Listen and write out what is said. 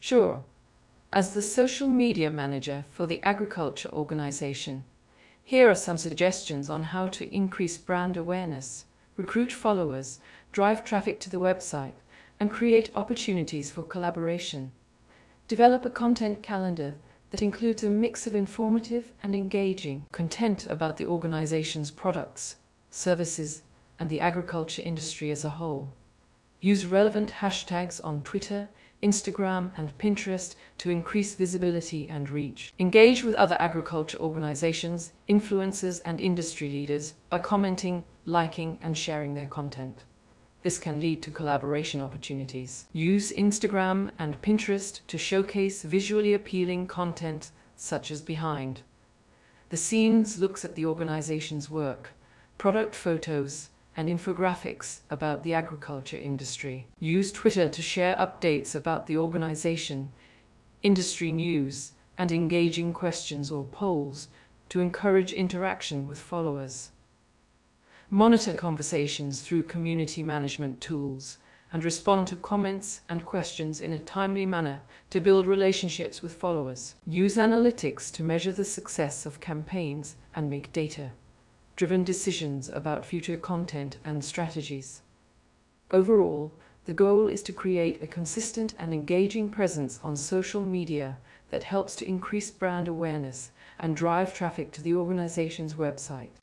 Sure. As the social media manager for the agriculture organization, here are some suggestions on how to increase brand awareness, recruit followers, drive traffic to the website, and create opportunities for collaboration. Develop a content calendar that includes a mix of informative and engaging content about the organization's products, services, and the agriculture industry as a whole. Use relevant hashtags on Twitter, Instagram, and Pinterest to increase visibility and reach. Engage with other agriculture organizations, influencers, and industry leaders by commenting, liking, and sharing their content. This can lead to collaboration opportunities. Use Instagram and Pinterest to showcase visually appealing content such as behind the scenes looks at the organization's work, product photos, and infographics about the agriculture industry. Use Twitter to share updates about the organization, industry news, and engaging questions or polls to encourage interaction with followers. Monitor conversations through community management tools and respond to comments and questions in a timely manner to build relationships with followers. Use analytics to measure the success of campaigns and make data-driven decisions about future content and strategies. Overall, the goal is to create a consistent and engaging presence on social media that helps to increase brand awareness and drive traffic to the organization's website.